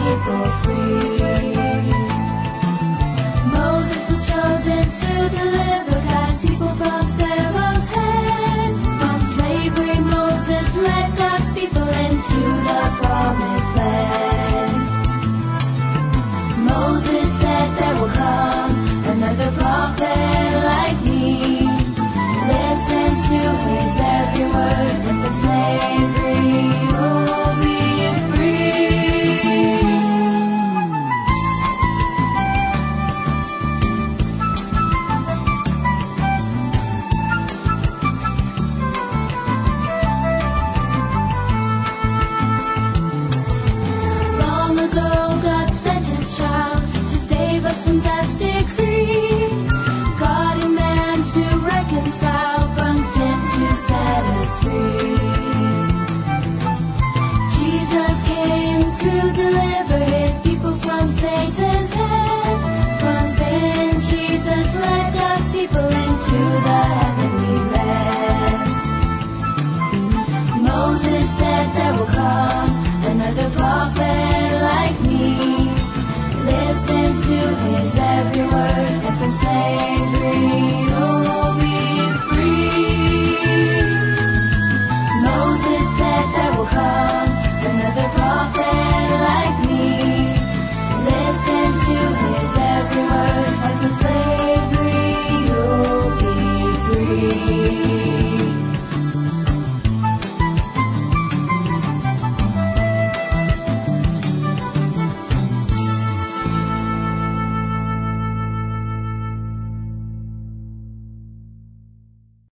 people free. Moses was chosen to deliver God's people from Pharaoh's hand. From slavery, Moses led God's people into the promised land. Moses said there will come another prophet like me. Listen to his every word, and from slavery you'll be free. Long ago God sent his child to save us from death's decree. God and man to reconcile, from sin to set us free. Jesus came to deliver his people from Satan's hand. From sin, Jesus led God's people into the